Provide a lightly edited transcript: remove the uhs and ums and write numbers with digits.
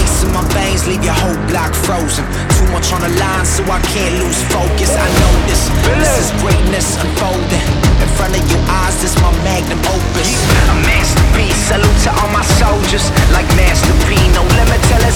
ice in my veins, leave your whole block frozen. Too much on the line, so I can't lose focus. I know this is greatness unfolding in front of your eyes. This my magnum opus, a masterpiece. Salute to all my soldiers, like Master P. No limit till it's